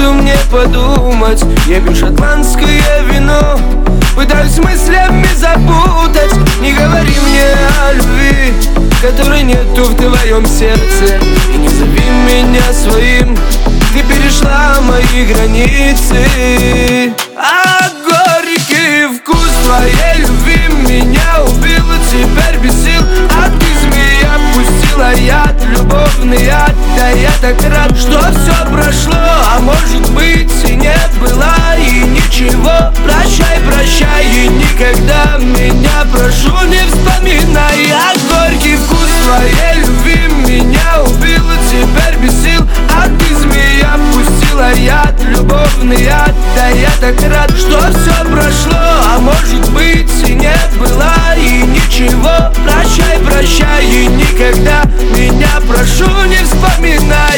секунду мне подумать. Я пью шотландское вино, пытаюсь мыслями запутать. Не говори мне о любви, которой нету в твоем сердце. И не зови меня своим, ты перешла мои границы. А горький вкус твоей любви меня убил, и теперь без сил. А ты, змея, пустила яд, любовный яд. Да я так рад, что все прошло, а может быть и не было, и ничего. Прощай, прощай, и никогда меня, прошу, не вспоминай. А горький вкус твоей любви меня убил, и теперь без сил. А ты, змея, пустила яд, любовный яд. Да я так рад, что все прошло, а может быть и не было, и ничего. Прощай, прощай, и никогда меня, прошу, не вспоминай.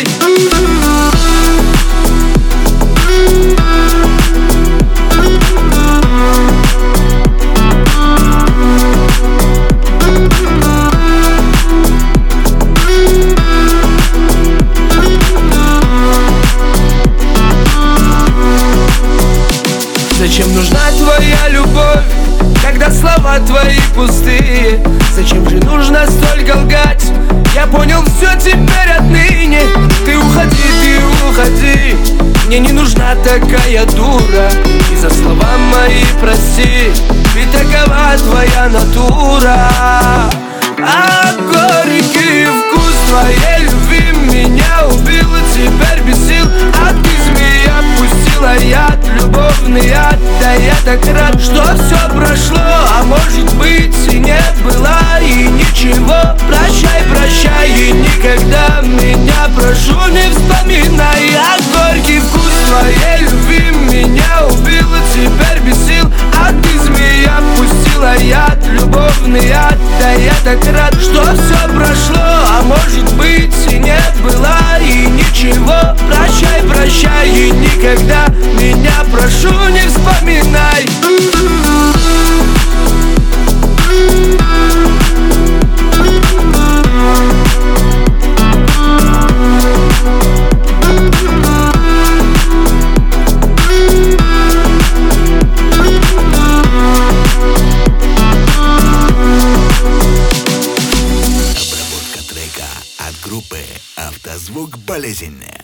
Зачем нужна твоя любовь, когда слова твои пустые? Зачем же нужно столько лгать? Я понял все теперь отныне. Ты уходи, мне не нужна такая дура. И за слова мои прости, ведь такова твоя натура. А горький вкус твоей любви меня убил, и теперь без сил. А ты, змея, пустила яд, любовный яд. Да я так рад, что все прошло, а может быть и не было, и ничего. Прощай, прощай, и никогда меня, прошу, не вспоминай. А горький вкус твоей любви меня убил, и теперь без сил. А ты, змея, пустила яд, любовный яд. Да я так рад, что все прошло, а может быть и не было, и ничего. Прощай, прощай, и никогда меня, прошу, не вспоминай. От группы «Автозвук Болезнь».